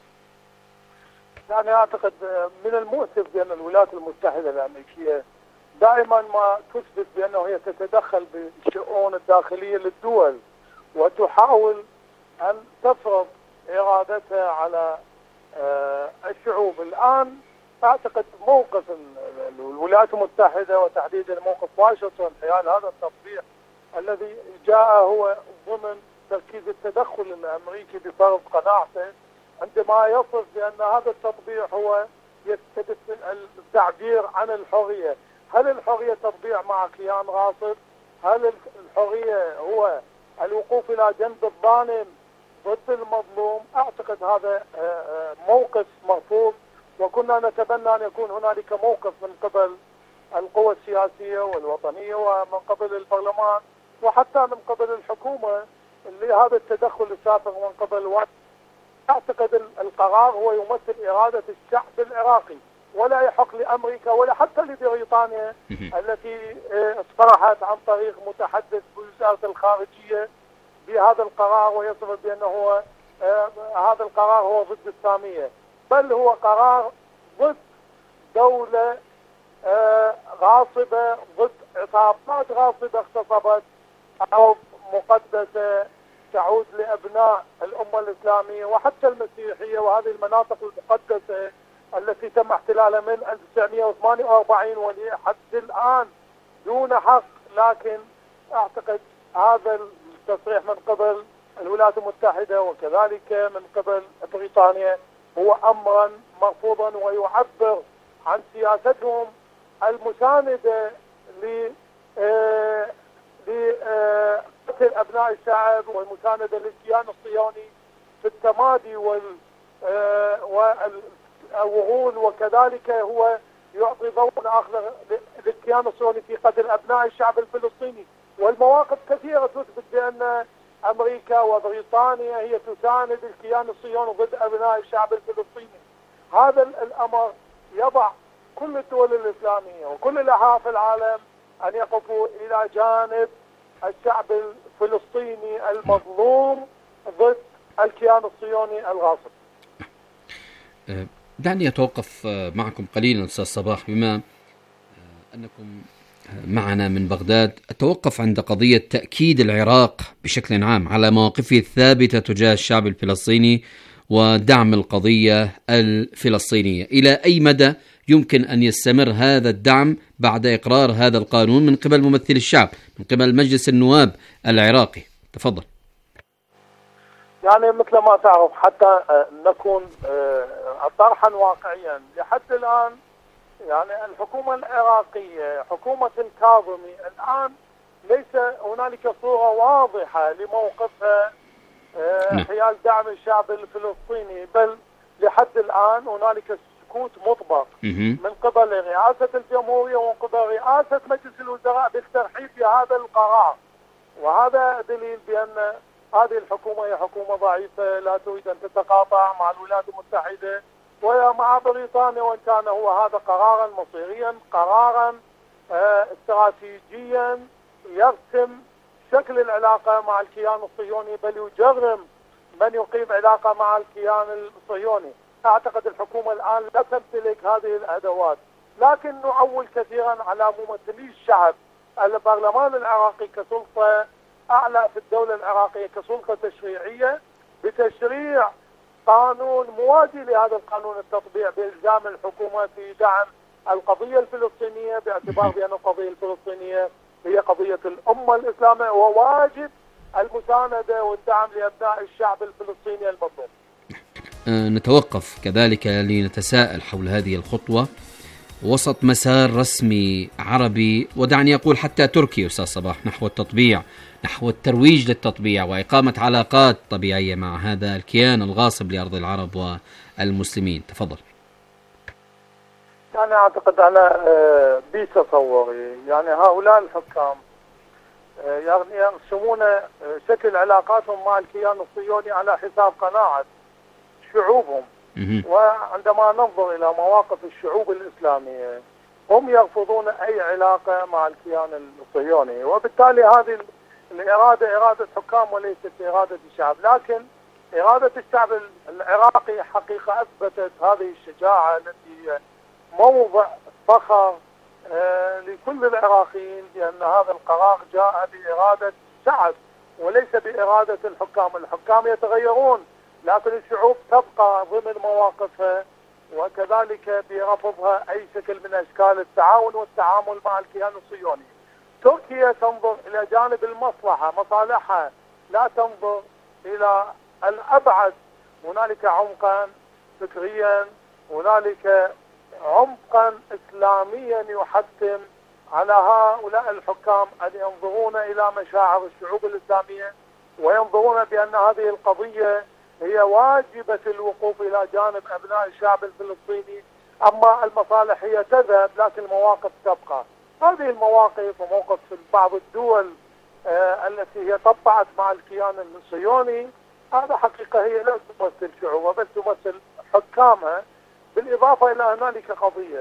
S18: يعني أعتقد من المؤسف بأن الولايات المتحدة الأمريكية دائما ما تثبت بأنه هي تتدخل بالشؤون الداخلية للدول وتحاول أن تفرض إرادتها على الشعوب. الآن أعتقد موقف الولايات المتحدة وتحديدا موقف واشنطن حيال هذا التطبيع الذي جاء هو ضمن تركيز التدخل الأمريكي بفرض قناعته عندما يصف بأن هذا التطبيع هو يستهدف التعبير عن الحرية. هل الحرية تطبيع مع كيان غاصب؟ هل الحرية هو الوقوف إلى جنب الظالم ضد المظلوم؟ أعتقد هذا موقف مرفوض، وكنا نتمنى أن يكون هنالك موقف من قبل القوى السياسية والوطنية ومن قبل البرلمان وحتى من قبل الحكومة لهذا التدخل السابق من قبل. أعتقد القرار هو يمثل إرادة الشعب العراقي، ولا يحق لأمريكا ولا حتى لبريطانيا التي اصطرحت عن طريق متحدث بوزارة الخارجية بهذا القرار ويصف بأنه هذا القرار هو ضد السامية، بل هو قرار ضد دولة غاصبة، ضد عصابات غاصبة اغتصبت أرض مقدسة تعود لأبناء الأمة الإسلامية وحتى المسيحية، وهذه المناطق المقدسة التي تم احتلالها من 1948 ولحد الآن دون حق. لكن أعتقد هذا التصريح من قبل الولايات المتحدة وكذلك من قبل بريطانيا هو أمرا مرفوضا ويعبر عن سياستهم المساندة لقتل أبناء الشعب والمساندة للكيان الصهيوني في التمادي والوغول، وكذلك هو يعطي ضوء آخر للكيان الصهيوني في قتل أبناء الشعب الفلسطيني. والمواقف كثيرة تثبت بأن أمريكا وبريطانيا هي تساند الكيان الصهيوني ضد أبناء الشعب الفلسطيني. هذا الأمر يضع كل الدول الإسلامية وكل الأحرار في العالم أن يقفوا إلى جانب الشعب الفلسطيني المظلوم ضد الكيان الصهيوني الغاصب.
S11: دعني أتوقف معكم قليلا أستاذ صباح، بما أنكم معنا من بغداد. أتوقف عند قضية تأكيد العراق بشكل عام على مواقفه الثابتة تجاه الشعب الفلسطيني ودعم القضية الفلسطينية. إلى أي مدى يمكن أن يستمر هذا الدعم بعد إقرار هذا القانون من قبل ممثل الشعب من قبل مجلس النواب العراقي؟ تفضل.
S18: يعني مثل ما تعرف حتى نكون طرحا واقعيا لحد الآن، يعني الحكومة العراقية حكومة الكاظمي الآن ليس هنالك صورة واضحة لموقفها حيال دعم الشعب الفلسطيني، بل لحد الآن هنالك سكوت مطبق من قبل رئاسة الجمهورية ومن قبل رئاسة مجلس الوزراء بالترحيب بهذا القرار. وهذا دليل بأن هذه الحكومة هي حكومة ضعيفة لا تريد أن تتقاطع مع الولايات المتحدة ومع بريطانيا، وإن كان هو هذا قرارا مصيريا، قرارا استراتيجيا يرسم شكل العلاقة مع الكيان الصهيوني، بل يجرم من يقيم علاقة مع الكيان الصهيوني. أعتقد الحكومة الآن لا تمتلك هذه الأدوات، لكن نعول كثيرا على ممثلي الشعب. البرلمان العراقي كسلطة أعلى في الدولة العراقية كسلطة تشريعية بتشريع قانون موازي لهذا القانون التطبيع بإلزام الحكومة في دعم القضية الفلسطينية، باعتبار بأن القضية الفلسطينية هي قضية الأمة الإسلامية وواجب المساندة والدعم لأبناء الشعب الفلسطيني المظلوم.
S11: نتوقف كذلك لنتساءل حول هذه الخطوة وسط مسار رسمي عربي، ودعني أقول حتى تركي أستاذ صباح، نحو التطبيع، نحو الترويج للتطبيع وإقامة علاقات طبيعية مع هذا الكيان الغاصب لأرض العرب والمسلمين. تفضل.
S18: يعني أعتقد أنا بتصوري يعني هؤلاء الحكام يعني يرسمون شكل علاقاتهم مع الكيان الصهيوني على حساب قناعة شعوبهم. وعندما ننظر إلى مواقف الشعوب الإسلامية هم يرفضون أي علاقة مع الكيان الصهيوني، وبالتالي هذه الإرادة إرادة حكام وليست إرادة الشعب. لكن إرادة الشعب العراقي حقيقة أثبتت هذه الشجاعة التي هي موضع فخر لكل العراقيين، لأن هذا القرار جاء بإرادة الشعب وليس بإرادة الحكام. الحكام يتغيرون لكن الشعوب تبقى ضمن مواقفها وكذلك برفضها أي شكل من أشكال التعاون والتعامل مع الكيان الصهيوني. تركيا تنظر إلى جانب المصلحة مصالحها، لا تنظر إلى الأبعد. هنالك عمقا فكريا، هنالك عمقا إسلاميا يحتم على هؤلاء الحكام أن ينظرون إلى مشاعر الشعوب الإسلامية وينظرون بأن هذه القضية هي واجبة الوقوف إلى جانب أبناء الشعب الفلسطيني. أما المصالح هي تذهب لكن المواقف تبقى. هذه المواقف وموقف بعض الدول التي هي طبعت مع الكيان الصهيوني، هذا حقيقة هي لا تمثل شعوبها بل تمثل حكامها. بالإضافة إلى هنالك قضية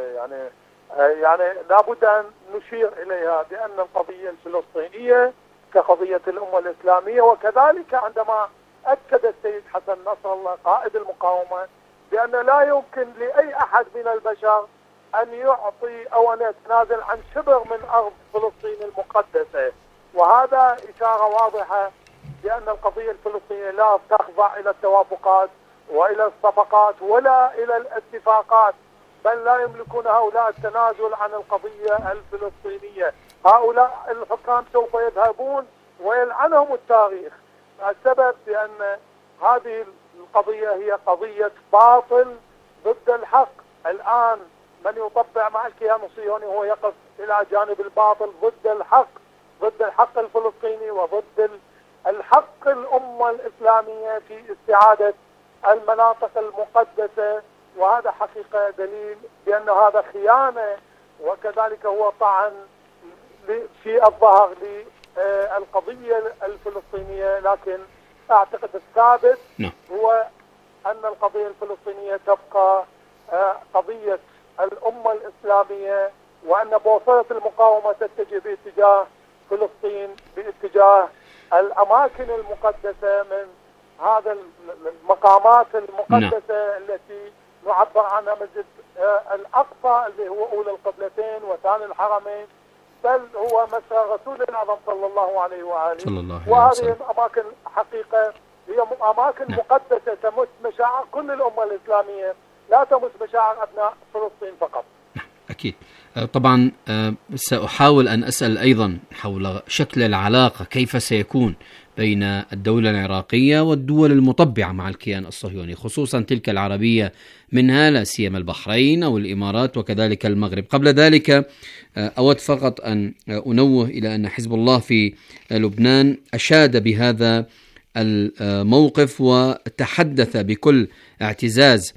S18: يعني لابد أن نشير إليها بأن القضية الفلسطينية كقضية الأمة الإسلامية، وكذلك عندما أكد السيد حسن نصر الله قائد المقاومة بأن لا يمكن لأي أحد من البشر أن يعطي أو أن يتنازل عن شبر من أرض فلسطين المقدسة. وهذا إشارة واضحة بأن القضية الفلسطينية لا تخضع إلى التوافقات وإلى الصفقات ولا إلى الاتفاقات، بل لا يملكون هؤلاء التنازل عن القضية الفلسطينية. هؤلاء الحكام سوف يذهبون ويلعنهم التاريخ. السبب بأن هذه القضية هي قضية باطل ضد الحق. الآن من يطبع مع الكيان الصهيوني هو يقف إلى جانب الباطل ضد الحق، ضد الحق الفلسطيني وضد الحق الأمة الإسلامية في استعادة المناطق المقدسة. وهذا حقيقة دليل بأن هذا خيانة وكذلك هو طعن في الظهر للقضية الفلسطينية. لكن أعتقد الثابت هو أن القضية الفلسطينية تبقى قضية الأمة الإسلامية، وأن بوصلة المقاومة تتجه باتجاه فلسطين، باتجاه الأماكن المقدسة من هذا المقامات المقدسة التي نعبر عنها مسجد الأقصى اللي هو أولى القبلتين وثاني الحرمين، بل هو مسرى رسول الأعظم صلى الله عليه وآله. وهذه الأماكن حقيقة هي أماكن مقدسة تمس مشاعر كل الأمة الإسلامية، لا تمس مشاعر أبناء فلسطين فقط.
S11: أكيد. طبعا سأحاول أن أسأل أيضا حول شكل العلاقة، كيف سيكون بين الدولة العراقية والدول المطبعة مع الكيان الصهيوني، خصوصا تلك العربية منها لا سيما البحرين أو الإمارات وكذلك المغرب. قبل ذلك أود فقط أن أنوه إلى أن حزب الله في لبنان أشاد بهذا الموقف وتحدث بكل اعتزاز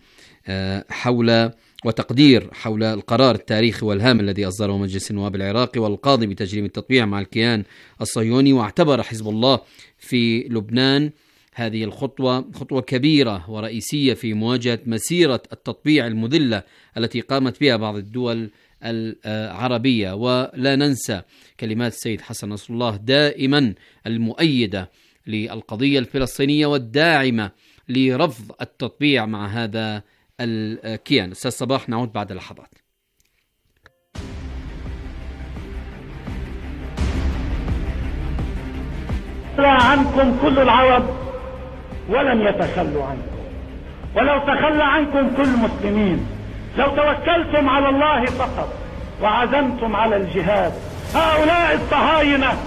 S11: حول وتقدير حول القرار التاريخي والهام الذي أصدره مجلس النواب العراقي والقاضي بتجريم التطبيع مع الكيان الصهيوني. واعتبر حزب الله في لبنان هذه الخطوة خطوة كبيرة ورئيسية في مواجهة مسيرة التطبيع المذلة التي قامت بها بعض الدول العربية. ولا ننسى كلمات السيد حسن نصر الله دائما المؤيدة للقضية الفلسطينية والداعمة لرفض التطبيع مع هذا الكيان. أستاذ صباح، نعود بعد لحظات.
S19: عنكم كل العرب ولن يتخلوا عنكم، ولو تخلى عنكم كل المسلمين، لو توكلتم على الله فقط وعزمتم على الجهاد. هؤلاء الصهاينة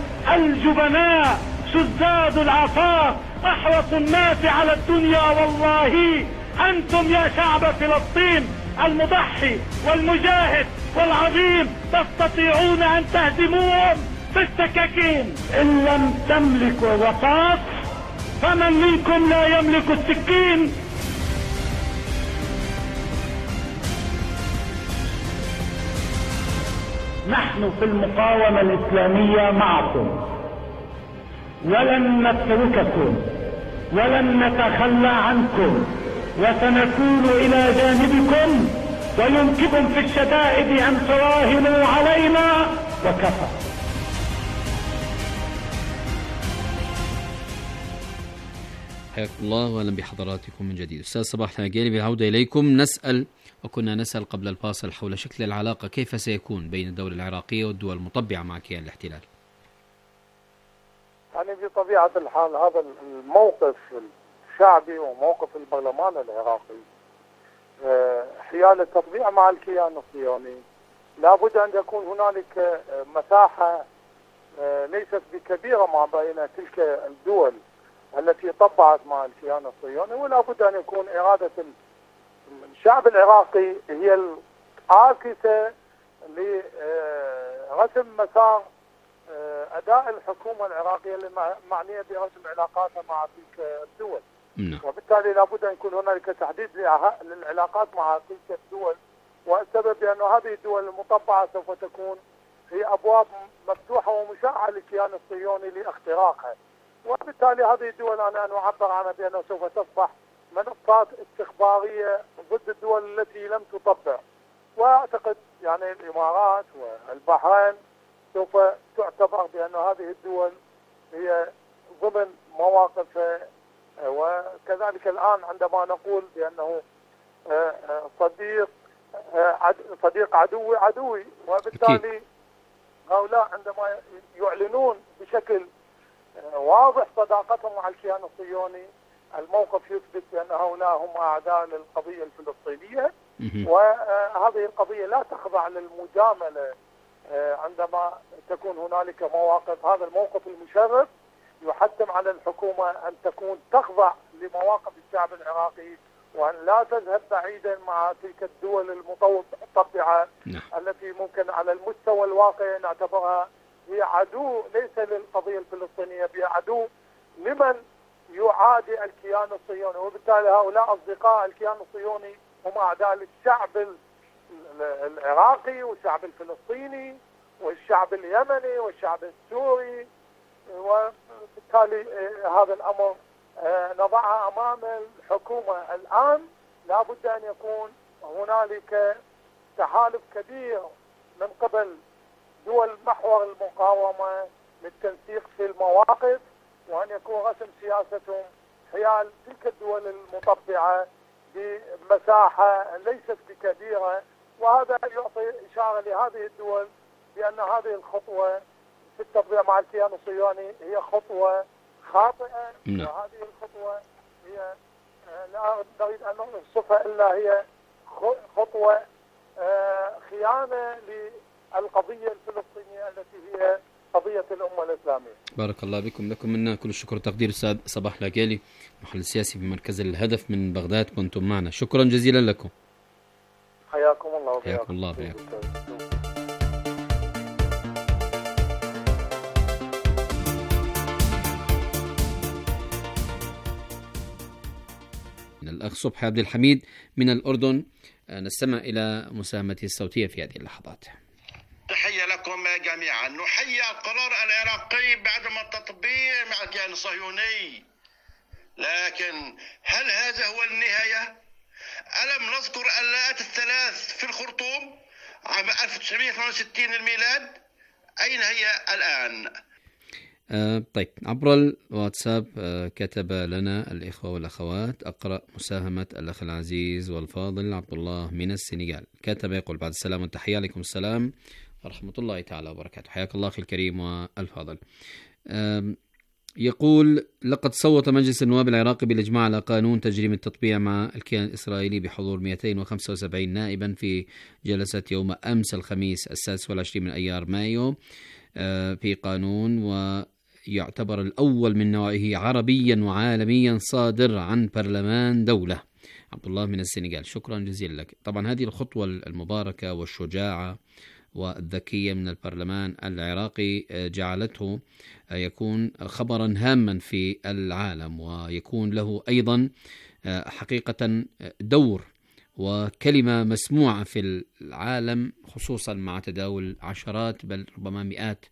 S19: الجبناء شزاذ العصا أحرص الناس على الدنيا والله أنتم يا شعب فلسطين المضحي والمجاهد والعظيم تستطيعون أن تهزموهم بالسكاكين. إن لم تملكوا الرصاص فمن منكم لا يملك السكين. نحن في المقاومة الإسلامية معكم، ولن نترككم ولن نتخلى عنكم، وسنكون إلى جانبكم، ويمكنكم في الشدائد أن تراهنوا علينا وكفى.
S11: حياكم الله واهلا بحضراتكم من جديد. استاذ صباح العقيلي، بالعودة اليكم. وكنا نسأل قبل الفاصل حول شكل العلاقة، كيف سيكون بين الدولة العراقية والدول المطبعة مع كيان الاحتلال؟
S18: يعني بطبيعة الحال هذا الموقف الشعبي وموقف البرلمان العراقي حيال التطبيع مع الكيان الصهيوني لابد أن يكون هنالك مساحة ليست بكبيرة ما بين تلك الدول التي طبعت مع الكيان الصهيوني، ولا بد أن يكون إرادة الشعب العراقي هي العاكسة لرسم مسار أداء الحكومة العراقية المعنية برسم علاقاتها مع تلك الدول. وبالتالي لابد أن يكون هنالك تحديد للعلاقات مع تلك الدول، والسبب بأن هذه الدول المطبعة سوف تكون هي أبواب مفتوحة ومشعة للكيان الصهيوني لاختراقها، وبالتالي هذه الدول أنا أعبر عنها بأنها سوف تصبح منصات استخبارية ضد الدول التي لم تطبع. وأعتقد يعني الإمارات والبحرين سوف تعتبر بأن هذه الدول هي ضمن مواقف، وكذلك الآن عندما نقول بأنه صديق عدوي، وبالتالي هؤلاء عندما يعلنون بشكل واضح صداقتهم مع الكيان الصهيوني الموقف يثبت بأن هؤلاء هم أعداء للقضية الفلسطينية، وهذه القضية لا تخضع للمجاملة عندما تكون هنالك مواقف. هذا الموقف المشرف يحتم على الحكومة أن تكون تخضع لمواقف الشعب العراقي، وأن لا تذهب بعيدا مع تلك الدول المطبعة التي ممكن على المستوى الواقعي نعتبرها هي عدو ليس للقضية الفلسطينية، هي عدو لمن يعادي الكيان الصهيوني، وبالتالي هؤلاء أصدقاء الكيان الصهيوني هم أعداء للشعب العراقي والشعب الفلسطيني والشعب اليمني والشعب السوري. وبالتالي هذا الأمر نضعه أمام الحكومة الآن. لا بد أن يكون هنالك تحالف كبير من قبل دول محور المقاومة للتنسيق في المواقف، وأن يكون رسم سياستهم حيال تلك الدول المطبعة بمساحة ليست بكبيرة. وهذا يعطي إشارة لهذه الدول بأن هذه الخطوة في التطبيع مع الكيان الصهيوني هي خطوة خاطئة، وهذه الخطوة هي لا نريد أن نوصفها إلا هي خطوة خيانة للقضية الفلسطينية التي هي قضية الأمة الإسلامية.
S11: بارك الله بكم. لكم منا كل الشكر والتقدير أستاذ صباح العقيلي، محلل سياسي في مركز الهدف من بغداد، كنتم معنا، شكرا جزيلا لكم.
S18: حياكم الله.
S11: حياكم الله. حياكم. الأخ صبحي عبد الحميد من الأردن، نستمع إلى مساهمته الصوتية في هذه اللحظات.
S17: تحية لكم جميعا. نحيي القرار العراقي بعدم التطبيع مع الكيان الصهيوني، لكن هل هذا هو النهاية؟ ألم نذكر اللاءات الثلاث في الخرطوم عام 1968 الميلاد؟ أين هي الآن؟
S11: طيب، عبر الواتساب كتب لنا الإخوة والأخوات. أقرأ مساهمة الأخ العزيز والفاضل عبد الله من السنغال. كتب يقول: بعد السلام والتحية، عليكم السلام ورحمة الله تعالى وبركاته. حياك الله أخي الكريم والفاضل. يقول: لقد صوت مجلس النواب العراقي بالإجماع على قانون تجريم التطبيع مع الكيان الإسرائيلي بحضور 275 نائبا في جلسة يوم أمس الخميس 26 من أيار مايو في قانون، ويعتبر الأول من نوعه عربيا وعالميا صادر عن برلمان دولة. عبد الله من السنغال. شكرا جزيلا لك. طبعا هذه الخطوة المباركة والشجاعة والذكية من البرلمان العراقي جعلته يكون خبرا هاما في العالم، ويكون له أيضا حقيقة دور وكلمة مسموعة في العالم، خصوصا مع تداول عشرات بل ربما مئات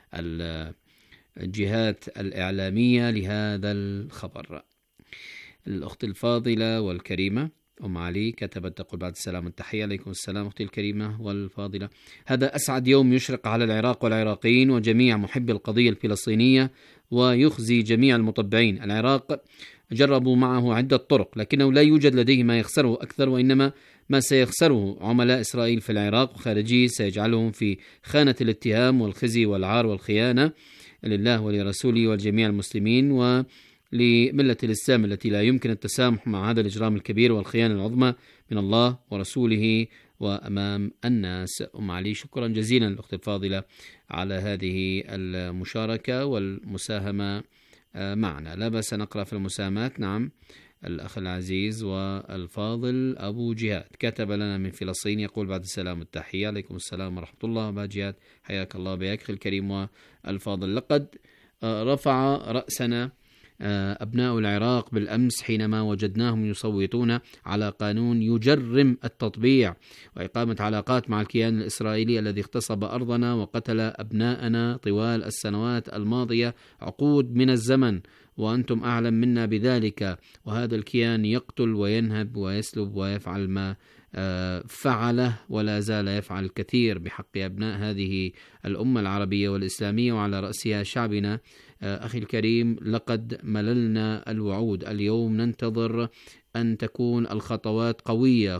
S11: الجهات الإعلامية لهذا الخبر. الأخت الفاضلة والكريمة أم علي كتبت تقول بعد السلام والتحية. عليكم السلام أختي الكريمة والفاضلة. هذا أسعد يوم يشرق على العراق والعراقيين وجميع محبي القضية الفلسطينية، ويخزي جميع المطبعين. العراق جربوا معه عدة طرق، لكنه لا يوجد لديه ما يخسره أكثر، وإنما ما سيخسره عملاء إسرائيل في العراق وخارجيه سيجعلهم في خانة الاتهام والخزي والعار والخيانة لله ولرسوله والجميع المسلمين ولملة الإسلام التي لا يمكن التسامح مع هذا الإجرام الكبير والخيانة العظمى من الله ورسوله وأمام الناس. أم علي شكرا جزيلا الأخت الفاضلة على هذه المشاركة والمساهمة معنا. لا بأس نقرأ في المساهمات. نعم، الأخ العزيز والفاضل أبو جهاد كتب لنا من فلسطين يقول بعد السلام والتحية. عليكم السلام ورحمة الله. أبا جهاد حياك الله بأخي الكريم والفاضل. لقد رفع رأسنا أبناء العراق بالأمس حينما وجدناهم يصوتون على قانون يجرم التطبيع وإقامة علاقات مع الكيان الإسرائيلي الذي اغتصب أرضنا وقتل أبناءنا طوال السنوات الماضية عقود من الزمن، وأنتم أعلم منا بذلك. وهذا الكيان يقتل وينهب ويسلب ويفعل ما فعله ولا زال يفعل الكثير بحق أبناء هذه الأمة العربية والإسلامية وعلى رأسها شعبنا. أخي الكريم، لقد مللنا الوعود. اليوم ننتظر أن تكون الخطوات قوية،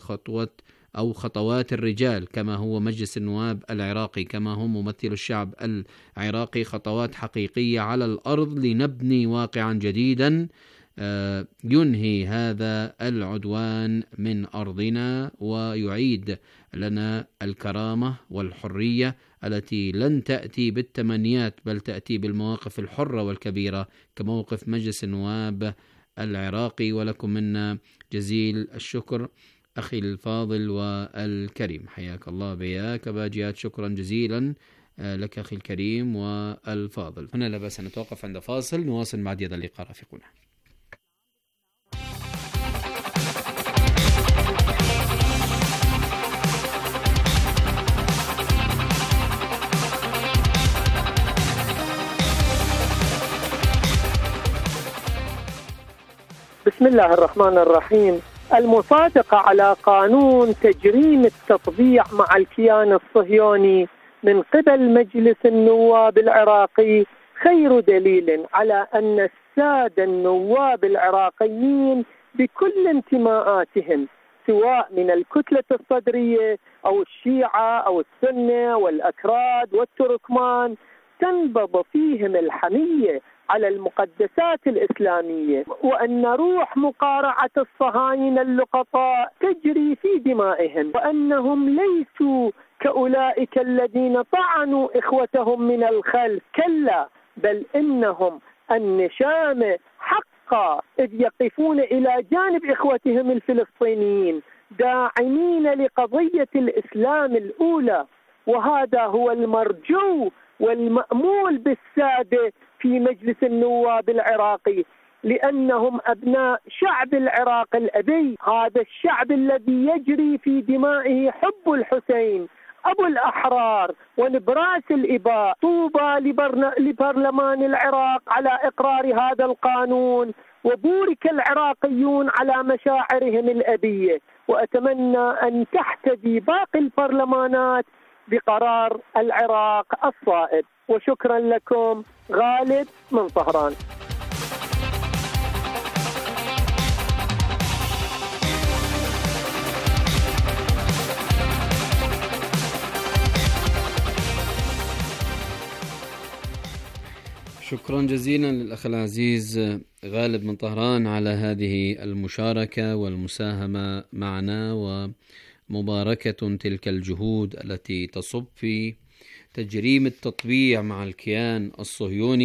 S11: خطوات الرجال كما هو مجلس النواب العراقي، كما هم ممثل الشعب العراقي، خطوات حقيقية على الأرض لنبني واقعا جديدا ينهي هذا العدوان من أرضنا ويعيد لنا الكرامة والحرية التي لن تأتي بالتمنيات بل تأتي بالمواقف الحرة والكبيرة كموقف مجلس النواب العراقي. ولكم منا جزيل الشكر أخي الفاضل والكريم. حياك الله بياك أبا جهاد. شكرا جزيلا لك أخي الكريم والفاضل. هنا لا بأس أن نتوقف عند فاصل، نواصل بعد هذا اللقاء رفيقنا.
S18: بسم الله الرحمن الرحيم. المصادقة على قانون تجريم التطبيع مع الكيان الصهيوني من قبل مجلس النواب العراقي خير دليل على أن السادة النواب العراقيين بكل انتماءاتهم، سواء من الكتلة الصدرية أو الشيعة أو السنة والأكراد والتركمان، تنبض فيهم الحمية على المقدسات الإسلامية، وأن روح مقارعة الصهاينة اللقطاء تجري في دمائهم، وأنهم ليسوا كأولئك الذين طعنوا إخوتهم من الخلف، كلا بل إنهم النشامة حقا، إذ يقفون إلى جانب إخوتهم الفلسطينيين داعمين لقضية الإسلام الأولى. وهذا هو المرجو والمأمول بالسادة في مجلس النواب العراقي، لأنهم أبناء شعب العراق الأبي، هذا الشعب الذي يجري في دمائه حب الحسين أبو الأحرار ونبراس الإباء. طوبى لبرلمان العراق على إقرار هذا القانون، وبورك العراقيون على مشاعرهم الأبية، وأتمنى أن تحتذي باقي البرلمانات بقرار العراق الصائب. وشكرا لكم. غالب من طهران.
S11: شكرا جزيلا للأخ العزيز غالب من طهران على هذه المشاركة والمساهمة معنا، ومباركة تلك الجهود التي تصب في تجريم التطبيع مع الكيان الصهيوني